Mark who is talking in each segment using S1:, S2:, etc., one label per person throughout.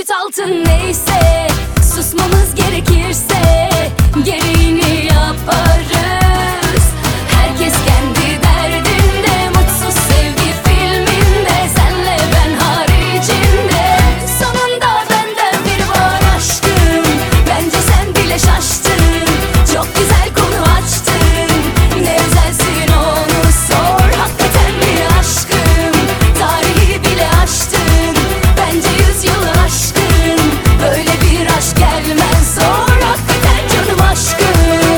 S1: süt altın neyse, susmamız gerekirse gereğini yaparız. Herkes kendi derdinde, mutsuz sevgi filminde, senle ben haricinde. Sonunda benden biri var aşkım, bence sen bile şaştın. Çok güzel konu açtın, ne özelsin onu sor. Hakikaten mi aşkım, tarihi bile aştın. Bence 100 yılı aşkın, böyle bir aşk gelmez zor. Hakikaten canım aşkım.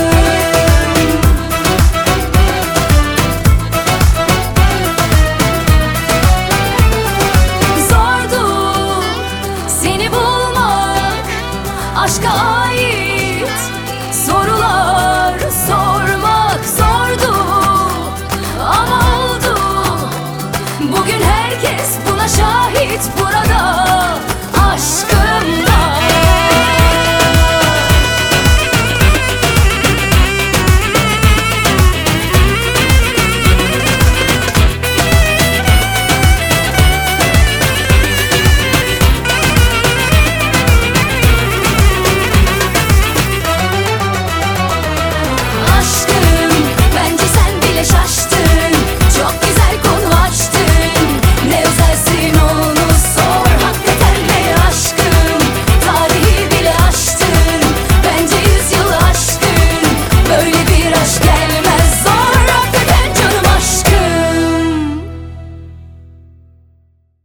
S1: Zordu seni bulmak, aşka ait sorular sormak zordu ama oldu. Bugün herkes buna şahit burada. Aşk